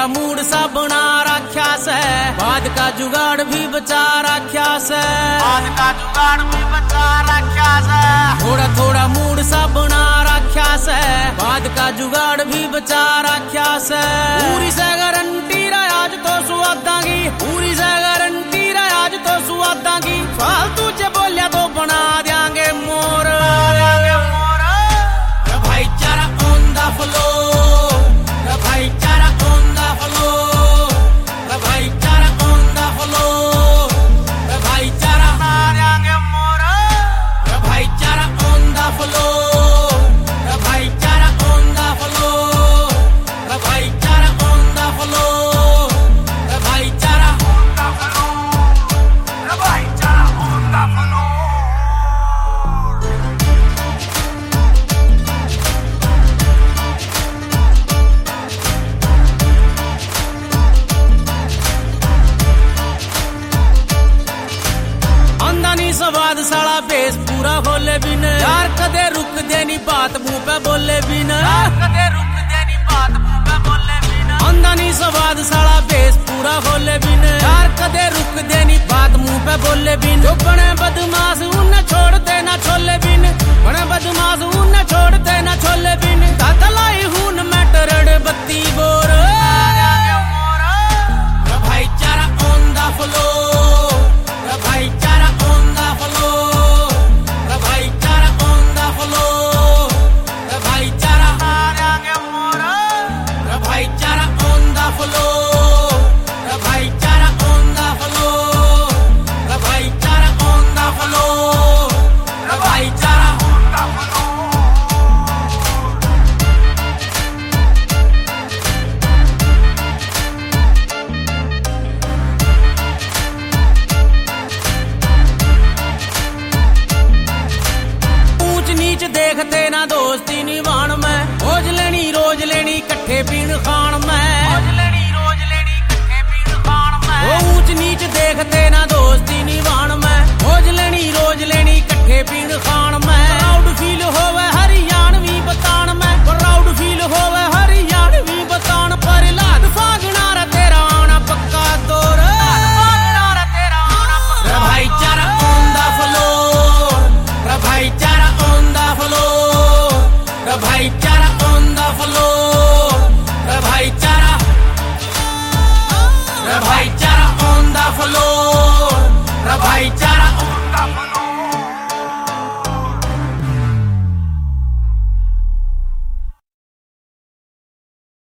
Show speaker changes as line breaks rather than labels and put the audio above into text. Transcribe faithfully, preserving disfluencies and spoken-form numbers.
Mood सा बना रखा से, बाद का जुगाड़ भी बचा रखा से,
बाद का जुगाड़ भी बचा रखा से।
थोड़ा थोड़ा मूड सा बना रखा से, बाद का जुगाड़ भी बचा रखा से। पूरी से गारंटी आज तो सुवादा की, पूरी से गारंटी आज तो सुवादा की। फालतू च बोलिया तो बना देंगे मोर, भाईचारा ऑन द फ्लो, भाईचारा ऑन द फ्लो, भाईचारा ऑन द फ्लो, भाईचारा
देंगे मोर,
भाईचारा ऑन द फ्लो, भाईचारा ऑन द फ्लो, भाईचारा ऑन द फ्लो, भाईचारा
भाईचारा ऑन द फ्लो।
स्वाद साला बेस पूरा खोले बिन, यार कदे रुक देनी बात मुंह पे बोले बिन,
कदे रुक देनी बात मुंह पे बोले बिन।
आंदा नहीं स्वाद साला बेस पूरा खोले बिन, यार कदे रुक देनी बात मुंह पे बोले बिन। जो बने बदमाश उन्हें छोड़ते ना छोले बिन, बने बदमाश उन्हें छोड़ते ना छोले बिन। तलाई हूं मैं टरड़ बत्ती बोर, भाईचारा ऑन द फ्लो, भाईचारा ऑन द फ्लो, भाईचारा ऑन द फ्लो, भाईचारा
देंगे मोर,
भाईचारा ऑन द फ्लो, भाईचारा ऑन द फ्लो, भाईचारा ऑन द फ्लो, भाईचारा
ऑन द फ्लो।
देखते ना दोस्ती निभान में, रोज लेनी रोज लेनी कट्ठे पीन खान में,
रोज लेनी रोज लेनी कट्ठे पीन खान में।
वो ऊंच नीच देखते ना दोस्ती निभान में, रोज लेनी रोज लेनी कट्ठे पीन खान में। प्राउड फील होवे हरियाणवी बतान में, प्राउड फील होवे हरियाणवी बतान। पर लाद फागना रे तेरा आना पक्का तोर, भाईचारा ऑन द फ्लो, भाईचारा ऑन द फ्लो, भाईचारा ऑन द फ्लो, भाईचारा, भाईचारा ऑन द फ्लो,